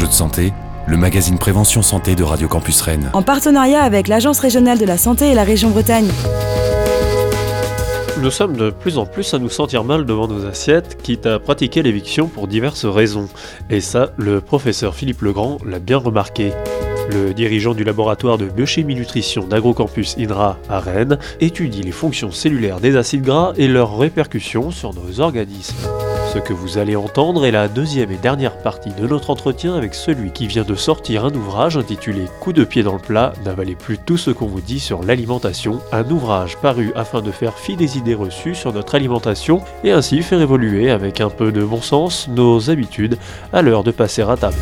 de santé, le magazine Prévention Santé de Radio Campus Rennes. En partenariat avec l'Agence régionale de la santé et la région Bretagne. Nous sommes de plus en plus à nous sentir mal devant nos assiettes, quitte à pratiquer l'éviction pour diverses raisons. Et ça, le professeur Philippe Legrand l'a bien remarqué. Le dirigeant du laboratoire de biochimie nutrition d'AgroCampus INRA à Rennes étudie les fonctions cellulaires des acides gras et leurs répercussions sur nos organismes. Ce que vous allez entendre est la deuxième et dernière partie de notre entretien avec celui qui vient de sortir un ouvrage intitulé « Coup de pied dans le plat, n'avalez plus tout ce qu'on vous dit sur l'alimentation », un ouvrage paru afin de faire fi des idées reçues sur notre alimentation et ainsi faire évoluer avec un peu de bon sens nos habitudes à l'heure de passer à table.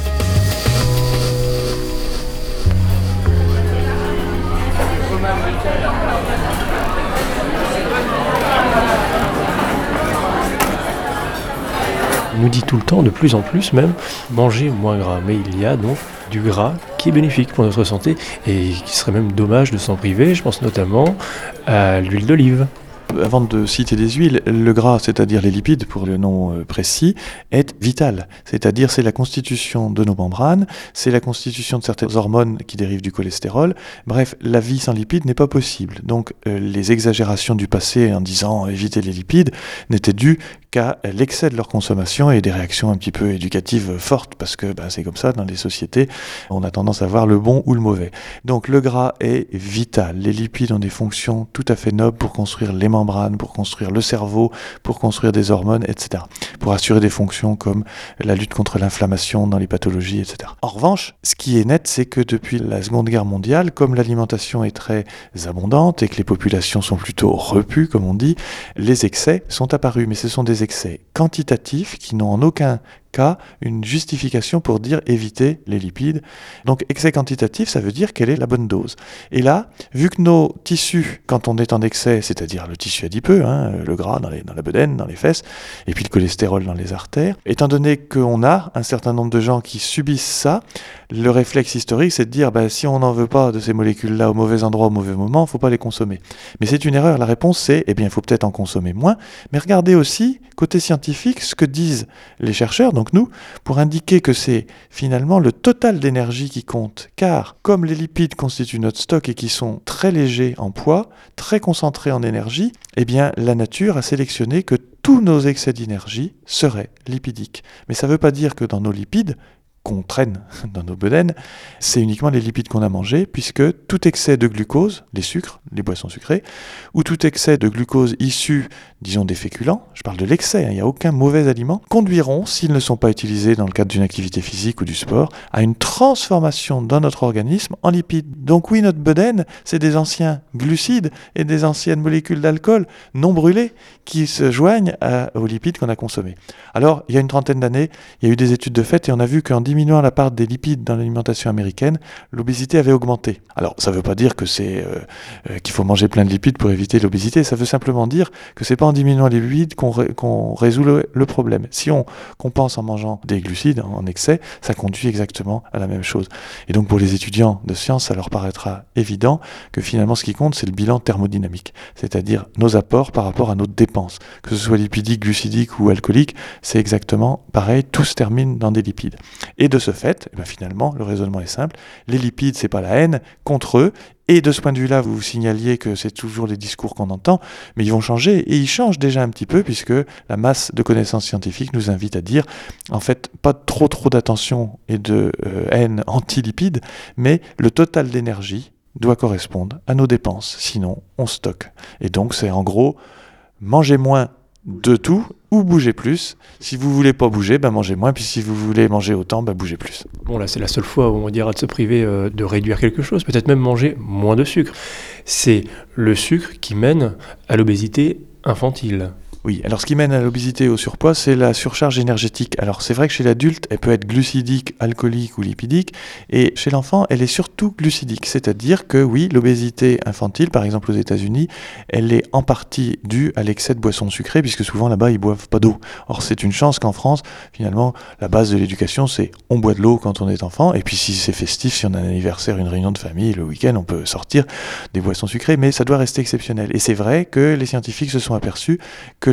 On nous dit tout le temps, de plus en plus même, manger moins gras. Mais il y a donc du gras qui est bénéfique pour notre santé et qui serait même dommage de s'en priver. Je pense notamment à l'huile d'olive. Avant de citer des huiles, le gras, c'est-à-dire les lipides pour le nom précis, est vital. C'est-à-dire c'est la constitution de nos membranes, c'est la constitution de certaines hormones qui dérivent du cholestérol. Bref, la vie sans lipides n'est pas possible. Donc les exagérations du passé en disant éviter les lipides n'étaient dues qu'à l'excès de leur consommation et des réactions un petit peu éducatives fortes, parce que c'est comme ça dans les sociétés, on a tendance à voir le bon ou le mauvais. Donc le gras est vital. Les lipides ont des fonctions tout à fait nobles pour construire les membranes, pour construire le cerveau, pour construire des hormones, etc. Pour assurer des fonctions comme la lutte contre l'inflammation dans les pathologies, etc. En revanche, ce qui est net, c'est que depuis la Seconde Guerre mondiale, comme l'alimentation est très abondante et que les populations sont plutôt repues, comme on dit, les excès sont apparus. Mais ce sont des excès quantitatifs qui n'ont en aucun cas une justification pour dire éviter les lipides. Donc excès quantitatif, ça veut dire quelle est la bonne dose. Et là, vu que nos tissus, quand on est en excès, c'est-à-dire le tissu adipeux, le gras dans la bedaine, dans les fesses, et puis le cholestérol dans les artères, étant donné qu'on a un certain nombre de gens qui subissent ça, le réflexe historique, c'est de dire si on n'en veut pas de ces molécules-là au mauvais endroit, au mauvais moment, il ne faut pas les consommer. Mais c'est une erreur. La réponse, c'est il faut peut-être en consommer moins, mais regardez aussi, côté scientifique, ce que disent les chercheurs, donc nous, pour indiquer que c'est finalement le total d'énergie qui compte. Car comme les lipides constituent notre stock et qui sont très légers en poids, très concentrés en énergie, la nature a sélectionné que tous nos excès d'énergie seraient lipidiques. Mais ça ne veut pas dire que dans nos lipides, qu'on traîne dans nos bedaines, c'est uniquement les lipides qu'on a mangés, puisque tout excès de glucose, les sucres, les boissons sucrées, ou tout excès de glucose issu, disons, des féculents, je parle de l'excès, il n'y a aucun mauvais aliment, conduiront, s'ils ne sont pas utilisés dans le cadre d'une activité physique ou du sport, à une transformation dans notre organisme en lipides. Donc oui, notre bedaine, c'est des anciens glucides et des anciennes molécules d'alcool non brûlées qui se joignent aux lipides qu'on a consommés. Alors, il y a une trentaine d'années, il y a eu des études de fait et on a vu qu'en diminuant la part des lipides dans l'alimentation américaine, l'obésité avait augmenté. Alors, ça ne veut pas dire que qu'il faut manger plein de lipides pour éviter l'obésité, ça veut simplement dire que c'est pas en diminuant les lipides qu'on résout le problème. Si on compense en mangeant des glucides en excès, ça conduit exactement à la même chose. Et donc, pour les étudiants de sciences, ça leur paraîtra évident que finalement, ce qui compte, c'est le bilan thermodynamique, c'est-à-dire nos apports par rapport à nos dépenses. Que ce soit lipidique, glucidique ou alcoolique, c'est exactement pareil, tout se termine dans des lipides. Et de ce fait, finalement, le raisonnement est simple. Les lipides, c'est pas la haine contre eux. Et de ce point de vue-là, vous vous signaliez que c'est toujours les discours qu'on entend, mais ils vont changer. Et ils changent déjà un petit peu, puisque la masse de connaissances scientifiques nous invite à dire, en fait, pas trop d'attention et de haine anti-lipides, mais le total d'énergie doit correspondre à nos dépenses. Sinon, on stocke. Et donc, c'est en gros, manger moins de tout ou bouger plus. Si vous voulez pas bouger, mangez moins, puis si vous voulez manger autant, bougez plus. Bon, là, c'est la seule fois où on dira de se priver de réduire quelque chose, peut-être même manger moins de sucre. C'est le sucre qui mène à l'obésité infantile. Oui, alors ce qui mène à l'obésité et au surpoids, c'est la surcharge énergétique. Alors c'est vrai que chez l'adulte, elle peut être glucidique, alcoolique ou lipidique, et chez l'enfant, elle est surtout glucidique. C'est-à-dire que oui, l'obésité infantile, par exemple aux États-Unis, elle est en partie due à l'excès de boissons sucrées, puisque souvent là-bas, ils boivent pas d'eau. Or c'est une chance qu'en France, finalement, la base de l'éducation, c'est on boit de l'eau quand on est enfant, et puis si c'est festif, si on a un anniversaire, une réunion de famille, le week-end, on peut sortir des boissons sucrées, mais ça doit rester exceptionnel. Et c'est vrai que les scientifiques se sont aperçus que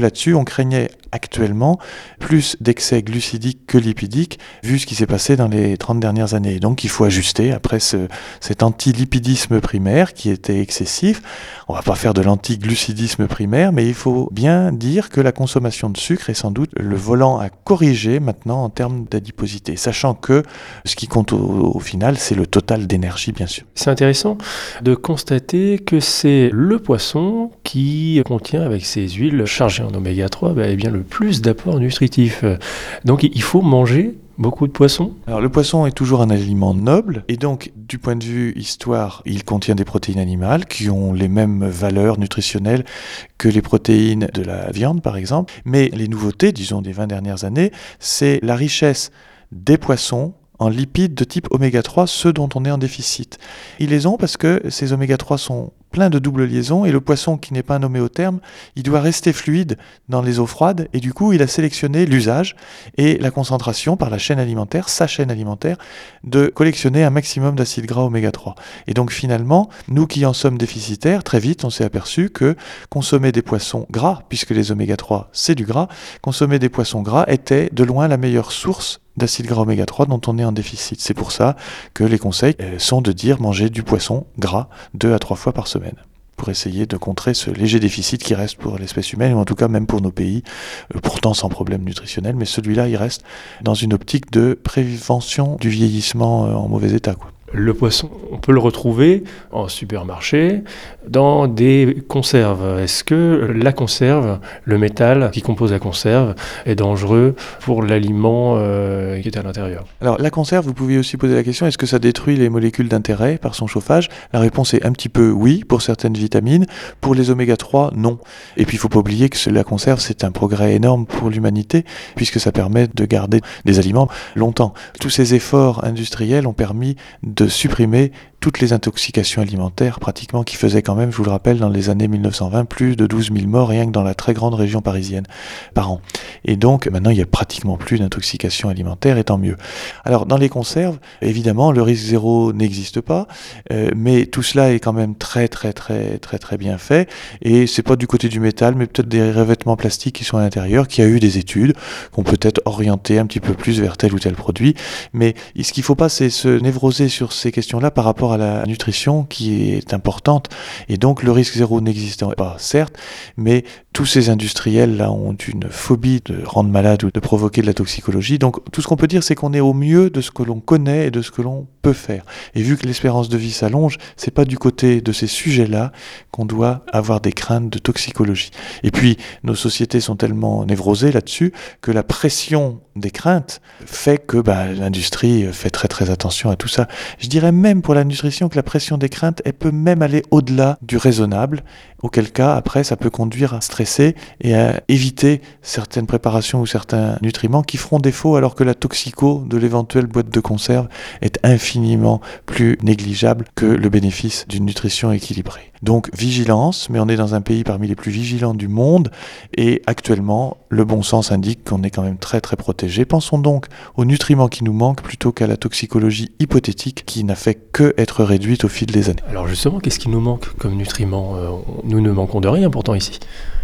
là-dessus, on craignait actuellement plus d'excès glucidiques que lipidiques, vu ce qui s'est passé dans les 30 dernières années. Donc il faut ajuster après cet antilipidisme primaire qui était excessif. On ne va pas faire de l'antiglucidisme primaire, mais il faut bien dire que la consommation de sucre est sans doute le volant à corriger maintenant en termes d'adiposité, sachant que ce qui compte au final, c'est le total d'énergie, bien sûr. C'est intéressant de constater que c'est le poisson qui contient, avec ses huiles chargées en oméga 3, eh bien, le plus d'apports nutritifs. Donc il faut manger beaucoup de poissons. Alors le poisson est toujours un aliment noble et donc du point de vue histoire, il contient des protéines animales qui ont les mêmes valeurs nutritionnelles que les protéines de la viande par exemple. Mais les nouveautés, disons des 20 dernières années, c'est la richesse des poissons en lipides de type oméga 3, ceux dont on est en déficit. Ils les ont parce que ces oméga 3 sont pleins de doubles liaisons et le poisson qui n'est pas un homéotherme, il doit rester fluide dans les eaux froides et du coup il a sélectionné l'usage et la concentration par la chaîne alimentaire, sa chaîne alimentaire, de collectionner un maximum d'acides gras oméga 3. Et donc finalement, nous qui en sommes déficitaires, très vite on s'est aperçu que consommer des poissons gras, puisque les oméga 3 c'est du gras, consommer des poissons gras était de loin la meilleure source d'acides gras oméga 3 dont on est en déficit. C'est pour ça que les conseils sont de dire manger du poisson gras 2 à 3 fois par semaine pour essayer de contrer ce léger déficit qui reste pour l'espèce humaine, ou en tout cas même pour nos pays, pourtant sans problème nutritionnel, mais celui-là il reste dans une optique de prévention du vieillissement en mauvais état, quoi. Le poisson, on peut le retrouver en supermarché, dans des conserves. Est-ce que la conserve, le métal qui compose la conserve, est dangereux pour l'aliment qui est à l'intérieur ? Alors la conserve, vous pouvez aussi poser la question, est-ce que ça détruit les molécules d'intérêt par son chauffage ? La réponse est un petit peu oui, pour certaines vitamines. Pour les oméga 3, non. Et puis il ne faut pas oublier que la conserve, c'est un progrès énorme pour l'humanité, puisque ça permet de garder des aliments longtemps. Tous ces efforts industriels ont permis de supprimer toutes les intoxications alimentaires pratiquement qui faisaient quand même, je vous le rappelle, dans les années 1920, plus de 12 000 morts rien que dans la très grande région parisienne par an. Et donc maintenant il n'y a pratiquement plus d'intoxication alimentaire et tant mieux. Alors dans les conserves, évidemment le risque zéro n'existe pas, mais tout cela est quand même très bien fait et c'est pas du côté du métal mais peut-être des revêtements plastiques qui sont à l'intérieur, qui a eu des études, qu'on peut être orienté un petit peu plus vers tel ou tel produit, mais ce qu'il ne faut pas c'est se névroser sur ces questions-là par rapport à la nutrition qui est importante et donc le risque zéro n'existe pas certes, mais tous ces industriels là ont une phobie de rendre malade ou de provoquer de la toxicologie, donc tout ce qu'on peut dire c'est qu'on est au mieux de ce que l'on connaît et de ce que l'on peut faire, et vu que l'espérance de vie s'allonge, c'est pas du côté de ces sujets-là qu'on doit avoir des craintes de toxicologie. Et puis nos sociétés sont tellement névrosées là-dessus que la pression des craintes fait que l'industrie fait très attention à tout ça. Je dirais même pour la nutrition que la pression des craintes, elle peut même aller au-delà du raisonnable, auquel cas après ça peut conduire à stresser et à éviter certaines préparations ou certains nutriments qui feront défaut, alors que la toxico de l'éventuelle boîte de conserve est infiniment plus négligeable que le bénéfice d'une nutrition équilibrée. Donc vigilance, mais on est dans un pays parmi les plus vigilants du monde et actuellement le bon sens indique qu'on est quand même très protégé. Pensons donc aux nutriments qui nous manquent plutôt qu'à la toxicologie hypothétique qui n'a fait que être réduite au fil des années. Alors justement, qu'est-ce qui nous manque comme nutriments ? Nous ne manquons de rien pourtant ici.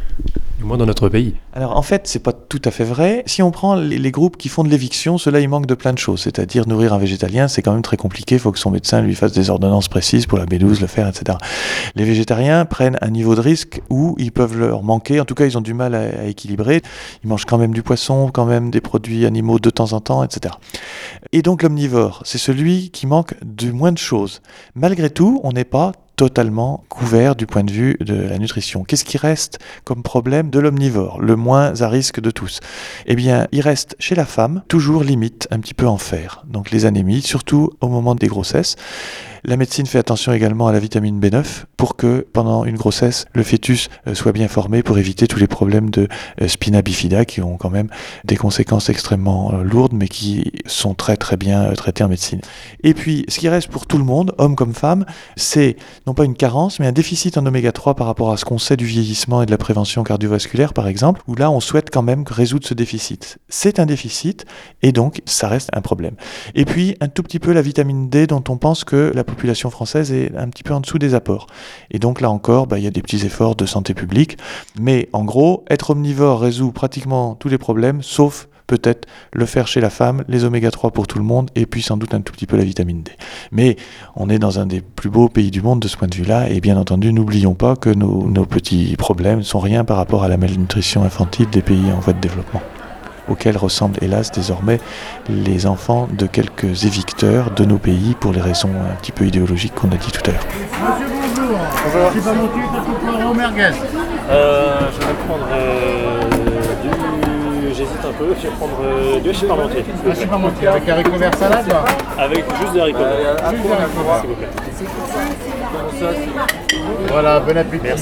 Du moins dans notre pays. Alors en fait, c'est pas tout à fait vrai. Si on prend les groupes qui font de l'éviction, ceux-là, ils manquent de plein de choses. C'est-à-dire nourrir un végétalien, c'est quand même très compliqué. Il faut que son médecin lui fasse des ordonnances précises pour la B12, le fer, etc. Les végétariens prennent un niveau de risque où ils peuvent leur manquer. En tout cas, ils ont du mal à équilibrer. Ils mangent quand même du poisson, quand même des produits animaux de temps en temps, etc. Et donc l'omnivore, c'est celui qui manque du moins de choses. Malgré tout, on n'est pas totalement couvert du point de vue de la nutrition. Qu'est-ce qui reste comme problème de l'omnivore, le moins à risque de tous ? Eh bien, il reste chez la femme toujours limite un petit peu en fer. Donc les anémies, surtout au moment des grossesses. La médecine fait attention également à la vitamine B9 pour que pendant une grossesse, le fœtus soit bien formé pour éviter tous les problèmes de spina bifida qui ont quand même des conséquences extrêmement lourdes mais qui sont très bien traités en médecine. Et puis, ce qui reste pour tout le monde, homme comme femme, c'est non pas une carence, mais un déficit en oméga 3 par rapport à ce qu'on sait du vieillissement et de la prévention cardiovasculaire, par exemple, où là, on souhaite quand même résoudre ce déficit. C'est un déficit, et donc, ça reste un problème. Et puis, un tout petit peu la vitamine D, dont on pense que la population française est un petit peu en dessous des apports. Et donc, là encore, il y a des petits efforts de santé publique, mais en gros, être omnivore résout pratiquement tous les problèmes, sauf peut-être le fer chez la femme, les oméga 3 pour tout le monde, et puis sans doute un tout petit peu la vitamine D. Mais on est dans un des plus beaux pays du monde de ce point de vue-là, et bien entendu, n'oublions pas que nos petits problèmes sont rien par rapport à la malnutrition infantile des pays en voie de développement, auxquels ressemblent hélas désormais les enfants de quelques évicteurs de nos pays pour les raisons un petit peu idéologiques qu'on a dit tout à l'heure. Monsieur, bonjour. Bonjour. Je vais monter quelques poireaux merguez. Je vais prendre j'hésite un peu, je vais prendre deux hachis parmentiers. Hachis parmentiers avec haricots verts salade là. Avec juste des haricots verts. Juste des haricots verts. S'il vous plaît. Voilà, bon appétit. Merci.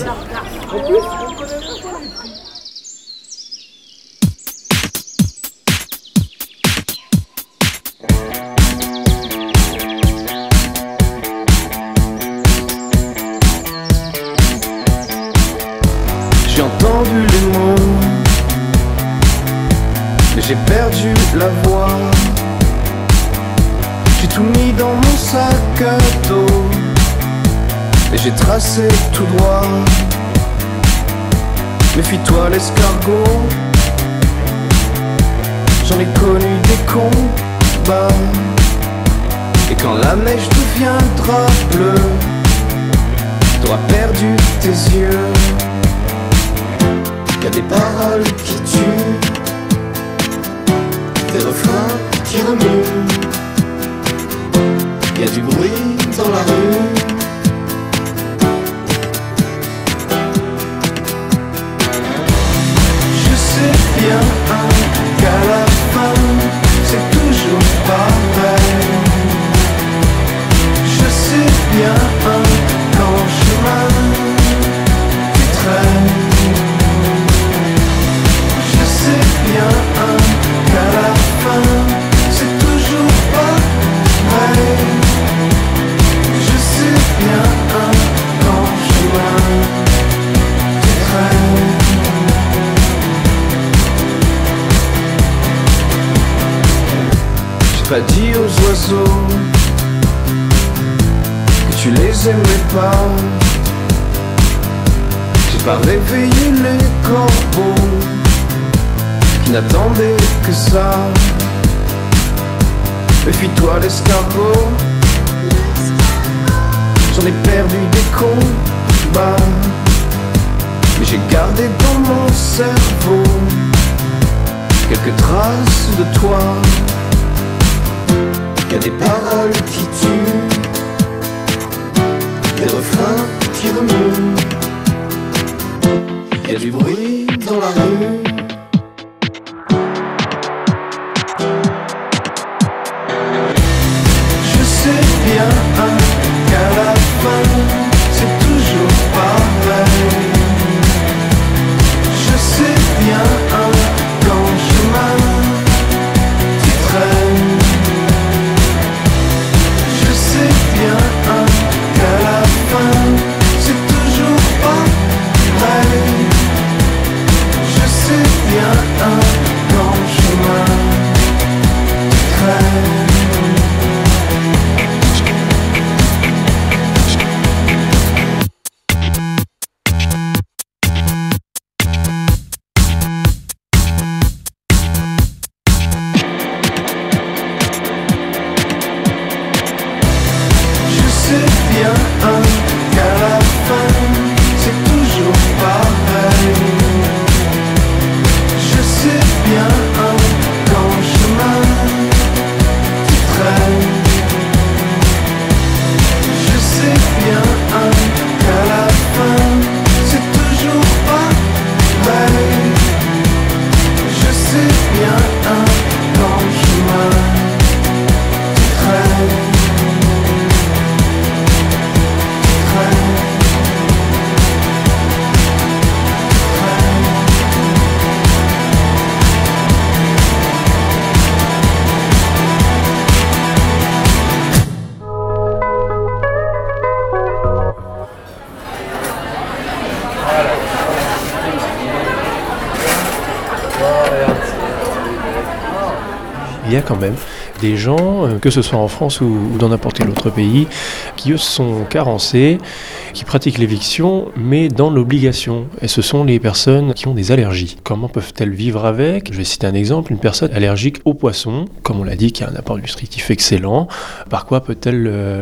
J'ai entendu les mots, mais j'ai perdu la voix. J'ai tout mis dans mon sac à dos, et j'ai tracé tout droit. Méfie-toi l'escargot, j'en ai connu des combats. Et quand la neige deviendra bleue, t'auras perdu tes yeux. Y'a des paroles qui tuent, des refrains qui remuent. Y'a du bruit dans la rue. Je sais bien qu'à la fin c'est toujours pareil. Je sais bien qu'en chemin tu traînes. Je sais bien qu'à la fin c'est toujours pareil. Je sais bien qu'en chemin tu traînes. J'ai pas dit aux oiseaux que tu les aimais pas. J'ai pas réveillé les corbeaux qui n'attendaient que ça. Méfie-toi l'escargot, j'en ai perdu des combats, mais j'ai gardé dans mon cerveau quelques traces de toi. Y'a des paroles qui tuent, des refrains qui remuent. Y'a du bruit dans la rue. Je sais bien qu'à la fin c'est toujours pareil. Je sais bien qu'en chemin tu traînes. Je sais bien qu'à la fin c'est toujours pareil. Je sais bien qu'en chemin tu traînes. Je sais bien qu'à la fin c'est toujours pareil. Je sais Il y a quand même des gens, que ce soit en France ou dans n'importe quel autre pays, qui eux sont carencés, qui pratiquent l'éviction, mais dans l'obligation. Et ce sont les personnes qui ont des allergies. Comment peuvent-elles vivre avec ? Je vais citer un exemple, une personne allergique aux poissons, comme on l'a dit, qui a un apport nutritif excellent. Par quoi peut-elle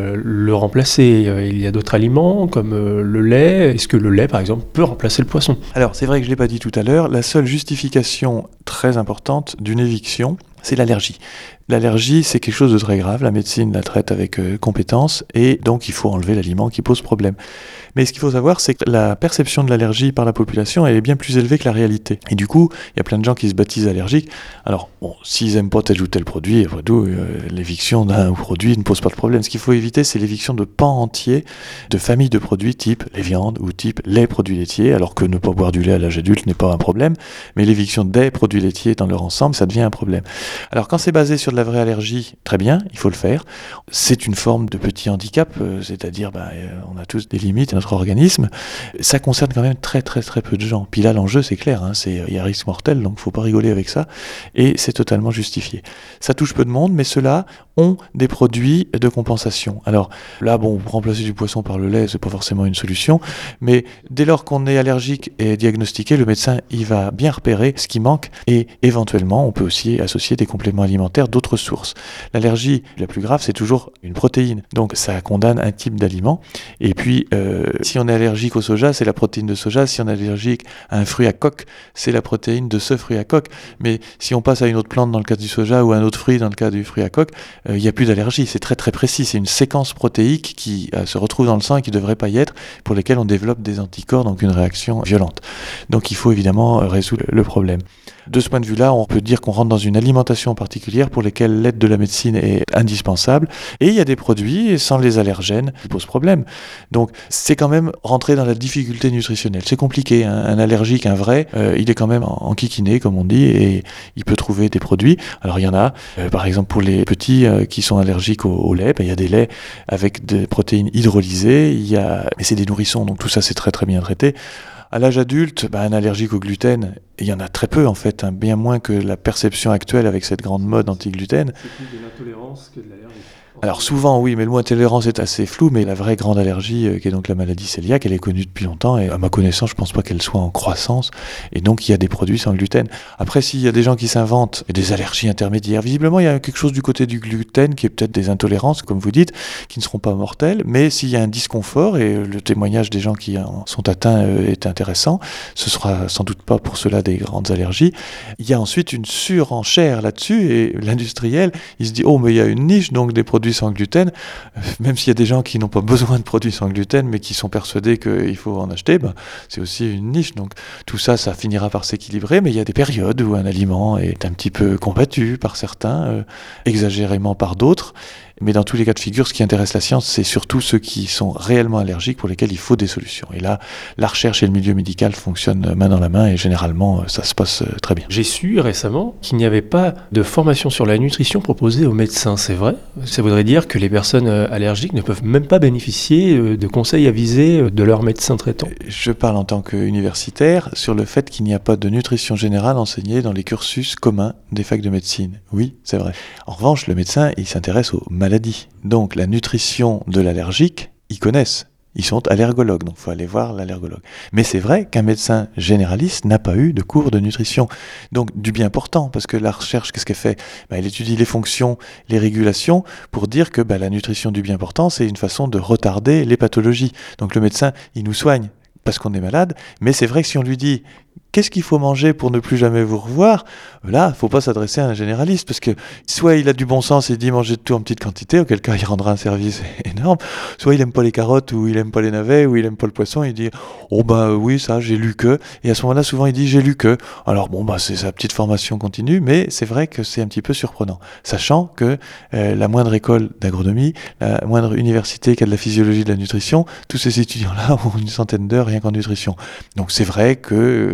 le remplacer ? Il y a d'autres aliments, comme le lait. Est-ce que le lait, par exemple, peut remplacer le poisson ? Alors, c'est vrai que je ne l'ai pas dit tout à l'heure, la seule justification très importante d'une éviction, c'est l'allergie. L'allergie, c'est quelque chose de très grave. La médecine la traite avec compétence et donc il faut enlever l'aliment qui pose problème. Mais ce qu'il faut savoir, c'est que la perception de l'allergie par la population, elle est bien plus élevée que la réalité. Et du coup, il y a plein de gens qui se baptisent allergiques. Alors, bon, s'ils n'aiment pas tel ou tel produit, après tout, l'éviction d'un produit ne pose pas de problème. Ce qu'il faut éviter, c'est l'éviction de pans entiers de familles de produits type les viandes ou type les produits laitiers, alors que ne pas boire du lait à l'âge adulte n'est pas un problème, mais l'éviction des produits laitiers dans leur ensemble, ça devient un problème. Alors, quand c'est basé sur de la vraie allergie, très bien, il faut le faire. C'est une forme de petit handicap, c'est-à-dire, on a tous des limites à notre organisme. Ça concerne quand même très très très peu de gens. Puis là, l'enjeu, c'est clair, il y a risque mortel, donc il ne faut pas rigoler avec ça, et c'est totalement justifié. Ça touche peu de monde, mais ceux-là ont des produits de compensation. Alors là, remplacer du poisson par le lait, c'est pas forcément une solution, mais dès lors qu'on est allergique et diagnostiqué, le médecin, il va bien repérer ce qui manque, et éventuellement, on peut aussi associer des compléments alimentaires d'autres sources. L'allergie la plus grave, c'est toujours une protéine, donc ça condamne un type d'aliment, et puis si on est allergique au soja, c'est la protéine de soja. Si on est allergique à un fruit à coque, c'est la protéine de ce fruit à coque. Mais si on passe à une autre plante dans le cas du soja ou à un autre fruit dans le cas du fruit à coque, il n'y a plus d'allergie. C'est très très précis. C'est une séquence protéique qui se retrouve dans le sang et qui ne devrait pas y être, pour lesquelles on développe des anticorps, donc une réaction violente. Donc il faut évidemment résoudre le problème. De ce point de vue-là, on peut dire qu'on rentre dans une alimentation particulière pour lesquelles l'aide de la médecine est indispensable. Et il y a des produits sans les allergènes qui posent problème. Donc c'est quand même rentrer dans la difficulté nutritionnelle. C'est compliqué. Un allergique, un vrai, il est quand même en kikiné, comme on dit, et il peut trouver des produits. Alors il y en a, par exemple pour les petits qui sont allergiques au lait, il y a des laits avec des protéines hydrolysées, mais c'est des nourrissons, donc tout ça c'est très très bien traité. À l'âge adulte, un allergique au gluten, il y en a très peu en fait, bien moins que la perception actuelle avec cette grande mode anti-gluten. C'est plus de l'intolérance que de l'allergie. Alors souvent oui, mais le mot intolérance est assez flou, mais la vraie grande allergie qui est donc la maladie cœliaque, elle est connue depuis longtemps et à ma connaissance je pense pas qu'elle soit en croissance, et donc il y a des produits sans gluten. Après s'il y a des gens qui s'inventent des allergies intermédiaires, visiblement il y a quelque chose du côté du gluten qui est peut-être des intolérances comme vous dites, qui ne seront pas mortelles, mais s'il y a un disconfort, et le témoignage des gens qui en sont atteints est intéressant, ce sera sans doute pas pour cela des grandes allergies. Il y a ensuite une surenchère là-dessus, et l'industriel il se dit mais il y a une niche donc des produits sans gluten, même s'il y a des gens qui n'ont pas besoin de produits sans gluten mais qui sont persuadés qu'il faut en acheter, c'est aussi une niche. Donc tout ça, ça finira par s'équilibrer, mais il y a des périodes où un aliment est un petit peu combattu par certains, exagérément par d'autres. Mais dans tous les cas de figure, ce qui intéresse la science, c'est surtout ceux qui sont réellement allergiques pour lesquels il faut des solutions. Et là, la recherche et le milieu médical fonctionnent main dans la main et généralement, ça se passe très bien. J'ai su récemment qu'il n'y avait pas de formation sur la nutrition proposée aux médecins, c'est vrai ? Ça voudrait dire que les personnes allergiques ne peuvent même pas bénéficier de conseils avisés de leur médecin traitant. Je parle en tant qu'universitaire sur le fait qu'il n'y a pas de nutrition générale enseignée dans les cursus communs des facs de médecine. Oui, c'est vrai. En revanche, le médecin, il s'intéresse aux maladies. Donc la nutrition de l'allergique, ils connaissent. Ils sont allergologues, donc il faut aller voir l'allergologue. Mais c'est vrai qu'un médecin généraliste n'a pas eu de cours de nutrition. Donc du bien portant, parce que la recherche, qu'est-ce qu'elle fait ? Elle étudie les fonctions, les régulations, pour dire que la nutrition du bien portant, c'est une façon de retarder les pathologies. Donc le médecin, il nous soigne parce qu'on est malade, mais c'est vrai que si on lui dit qu'est-ce qu'il faut manger pour ne plus jamais vous revoir, là, il ne faut pas s'adresser à un généraliste, parce que soit il a du bon sens et dit manger de tout en petite quantité, auquel cas il rendra un service énorme, soit il n'aime pas les carottes, ou il n'aime pas les navets, ou il n'aime pas le poisson, il dit oui, ça, j'ai lu que, et à ce moment-là, souvent il dit j'ai lu que. Alors c'est sa petite formation continue, mais c'est vrai que c'est un petit peu surprenant, sachant que la moindre école d'agronomie, la moindre université qui a de la physiologie de la nutrition, tous ces étudiants-là ont une centaine d'heures rien qu'en nutrition. Donc c'est vrai que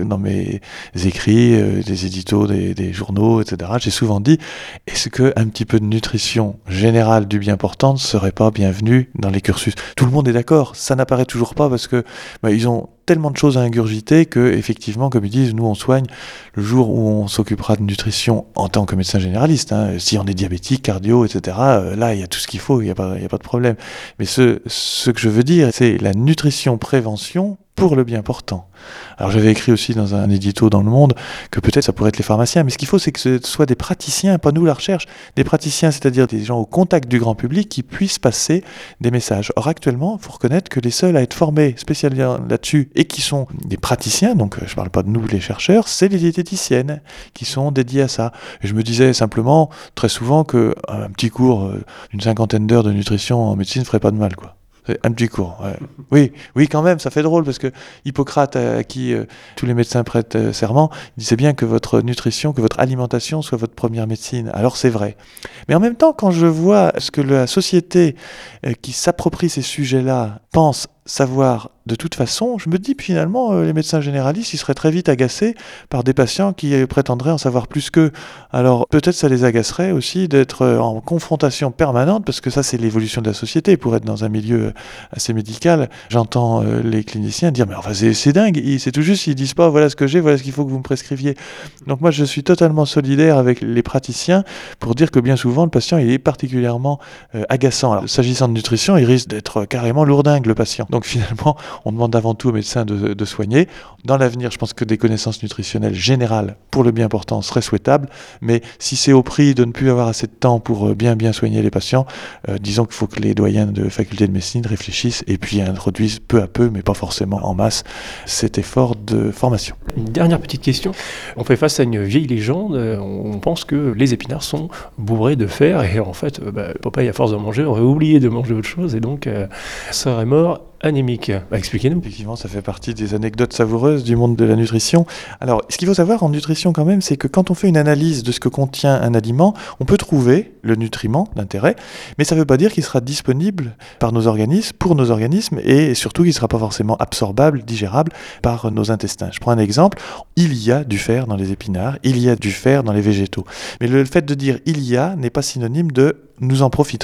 dans mes écrits, des éditos, des journaux, etc., j'ai souvent dit, est-ce qu'un petit peu de nutrition générale du bien portant ne serait pas bienvenu dans les cursus ? Tout le monde est d'accord, ça n'apparaît toujours pas parce que ils ont tellement de choses à ingurgiter que, effectivement, comme ils disent, nous on soigne le jour où on s'occupera de nutrition en tant que médecin généraliste. Si on est diabétique, cardio, etc., là il y a tout ce qu'il faut, il n'y a pas de problème. Mais ce que je veux dire, c'est la nutrition-prévention pour le bien portant. Alors j'avais écrit aussi dans un édito dans Le Monde que peut-être ça pourrait être les pharmaciens, mais ce qu'il faut c'est que ce soit des praticiens, pas nous la recherche, des praticiens, c'est-à-dire des gens au contact du grand public qui puissent passer des messages. Or actuellement, il faut reconnaître que les seuls à être formés spécialement là-dessus et qui sont des praticiens, donc je ne parle pas de nous les chercheurs, c'est les diététiciennes qui sont dédiées à ça. Et je me disais simplement très souvent qu'un petit cours d'une 50aine d'heures de nutrition en médecine ne ferait pas de mal, quoi. Un petit cours, ouais. Oui, quand même, ça fait drôle, parce que Hippocrate, à qui tous les médecins prêtent serment, il disait bien que votre nutrition, que votre alimentation soit votre première médecine. Alors c'est vrai. Mais en même temps, quand je vois ce que la société qui s'approprie ces sujets-là pense savoir de toute façon, je me dis finalement les médecins généralistes ils seraient très vite agacés par des patients qui prétendraient en savoir plus qu'eux. Alors peut-être ça les agacerait aussi d'être en confrontation permanente, parce que ça c'est l'évolution de la société. Pour être dans un milieu assez médical, j'entends les cliniciens dire mais enfin c'est dingue, c'est tout juste, ils disent pas voilà ce que j'ai, voilà ce qu'il faut que vous me prescriviez. Donc moi je suis totalement solidaire avec les praticiens pour dire que bien souvent le patient il est particulièrement agaçant. Alors s'agissant de nutrition, il risque d'être carrément lourdingue le patient. Donc finalement, on demande avant tout aux médecins de soigner. Dans l'avenir, je pense que des connaissances nutritionnelles générales pour le bien portant seraient souhaitables, mais si c'est au prix de ne plus avoir assez de temps pour bien soigner les patients, disons qu'il faut que les doyens de faculté de médecine réfléchissent et puis introduisent peu à peu, mais pas forcément en masse, cet effort de formation. Une dernière petite question. On fait face à une vieille légende. On pense que les épinards sont bourrés de fer et en fait, Popeye, à force de manger, aurait oublié de manger autre chose et donc serait mort anémique. Expliquez-nous. Effectivement, ça fait partie des anecdotes savoureuses du monde de la nutrition. Alors, ce qu'il faut savoir en nutrition quand même, c'est que quand on fait une analyse de ce que contient un aliment, on peut trouver le nutriment d'intérêt, mais ça ne veut pas dire qu'il sera disponible par nos organismes, pour nos organismes, et surtout qu'il ne sera pas forcément absorbable, digérable par nos intestins. Je prends un exemple. Il y a du fer dans les épinards, il y a du fer dans les végétaux. Mais le fait de dire « il y a » n'est pas synonyme de « nous en profiterons ».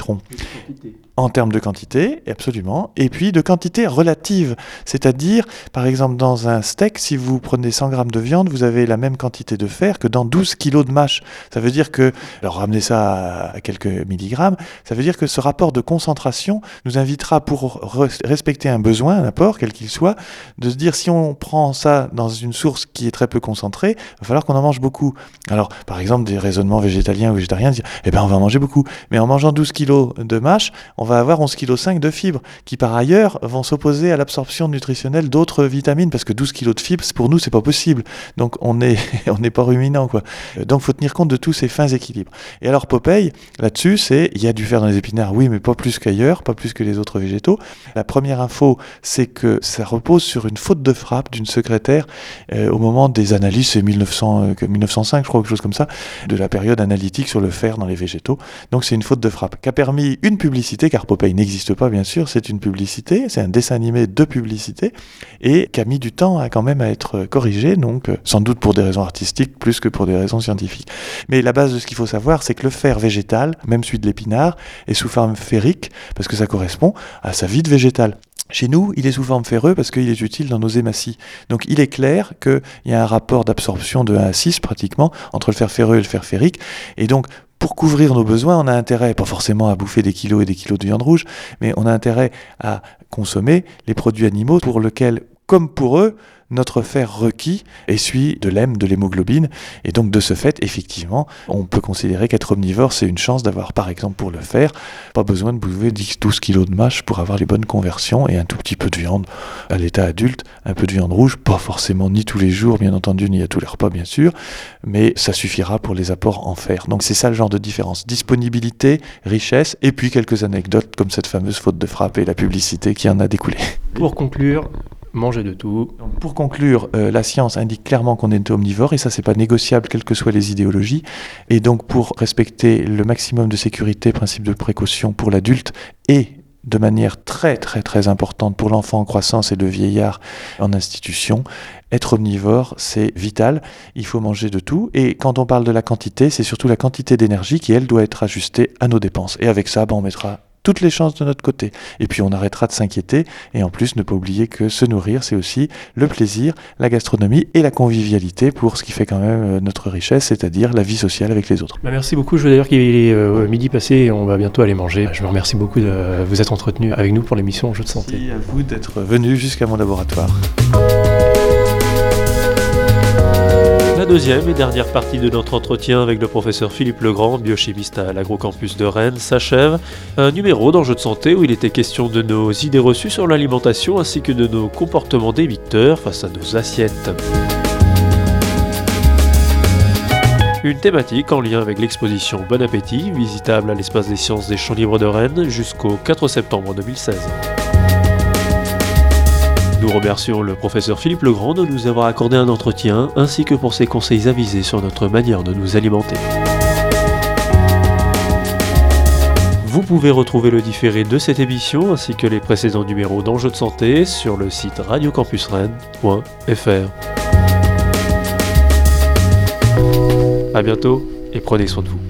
En termes de quantité, absolument, et puis de quantité relative, c'est-à-dire, par exemple, dans un steak, si vous prenez 100 grammes de viande, vous avez la même quantité de fer que dans 12 kilos de mâche. Ça veut dire que, alors ramenez ça à quelques milligrammes, ça veut dire que ce rapport de concentration nous invitera, pour respecter un besoin, un apport, quel qu'il soit, de se dire, si on prend ça dans une source qui est très peu concentrée, il va falloir qu'on en mange beaucoup. Alors, par exemple, des raisonnements végétaliens ou végétariens, dire, on va en manger beaucoup, mais en mangeant 12 kilos de mâche, on va avoir 11,5 kg de fibres, qui par ailleurs vont s'opposer à l'absorption nutritionnelle d'autres vitamines, parce que 12 kg de fibres, pour nous, c'est pas possible. Donc on n'est pas ruminant, quoi. Donc faut tenir compte de tous ces fins équilibres. Et alors Popeye, là-dessus, il y a du fer dans les épinards, oui, mais pas plus qu'ailleurs, pas plus que les autres végétaux. La première info, c'est que ça repose sur une faute de frappe d'une secrétaire au moment des analyses, c'est 1905, je crois, quelque chose comme ça, de la période analytique sur le fer dans les végétaux. Donc c'est une faute de frappe qui a permis une publicité, car Popeye n'existe pas, bien sûr, c'est une publicité, c'est un dessin animé de publicité, et qui a mis du temps quand même à être corrigé, donc sans doute pour des raisons artistiques plus que pour des raisons scientifiques. Mais la base de ce qu'il faut savoir, c'est que le fer végétal, même celui de l'épinard, est sous forme ferrique, parce que ça correspond à sa vie de végétal. Chez nous, il est sous forme ferreux parce qu'il est utile dans nos hématies. Donc il est clair qu'il y a un rapport d'absorption de 1 à 6 pratiquement entre le fer ferreux et le fer ferrique, et donc pour couvrir nos besoins, on a intérêt, pas forcément à bouffer des kilos et des kilos de viande rouge, mais on a intérêt à consommer les produits animaux pour lesquels, comme pour eux, notre fer requis essuie de l'hème, de l'hémoglobine, et donc de ce fait, effectivement, on peut considérer qu'être omnivore, c'est une chance d'avoir, par exemple pour le fer, pas besoin de bouffer 10-12 kilos de mâche pour avoir les bonnes conversions, et un tout petit peu de viande à l'état adulte, un peu de viande rouge, pas forcément ni tous les jours, bien entendu, ni à tous les repas, bien sûr, mais ça suffira pour les apports en fer. Donc c'est ça le genre de différence, disponibilité, richesse, et puis quelques anecdotes comme cette fameuse faute de frappe et la publicité qui en a découlé. Pour conclure, manger de tout. Donc, pour conclure, la science indique clairement qu'on est omnivore, et ça c'est pas négociable quelles que soient les idéologies, et donc pour respecter le maximum de sécurité, principe de précaution pour l'adulte et de manière très très très importante pour l'enfant en croissance et le vieillard en institution. Être omnivore, c'est vital, il faut manger de tout, et quand on parle de la quantité, c'est surtout la quantité d'énergie qui, elle, doit être ajustée à nos dépenses. Et avec ça, on mettra toutes les chances de notre côté. Et puis on arrêtera de s'inquiéter, et en plus, ne pas oublier que se nourrir, c'est aussi le plaisir, la gastronomie et la convivialité pour ce qui fait quand même notre richesse, c'est-à-dire la vie sociale avec les autres. Merci beaucoup, je veux d'ailleurs qu'il est midi passé et on va bientôt aller manger. Je vous remercie beaucoup de vous être entretenu avec nous pour l'émission Jeux de santé. Merci à vous d'être venu jusqu'à mon laboratoire. La deuxième et dernière partie de notre entretien avec le professeur Philippe Legrand, biochimiste à l'Agrocampus de Rennes, s'achève. Un numéro d'Enjeux de santé où il était question de nos idées reçues sur l'alimentation ainsi que de nos comportements d'éviteurs face à nos assiettes. Une thématique en lien avec l'exposition Bon Appétit, visitable à l'Espace des Sciences des Champs Libres de Rennes jusqu'au 4 septembre 2016. Nous remercions le professeur Philippe Legrand de nous avoir accordé un entretien, ainsi que pour ses conseils avisés sur notre manière de nous alimenter. Vous pouvez retrouver le différé de cette émission, ainsi que les précédents numéros d'Enjeux de santé sur le site radiocampusrennes.fr. A bientôt et prenez soin de vous.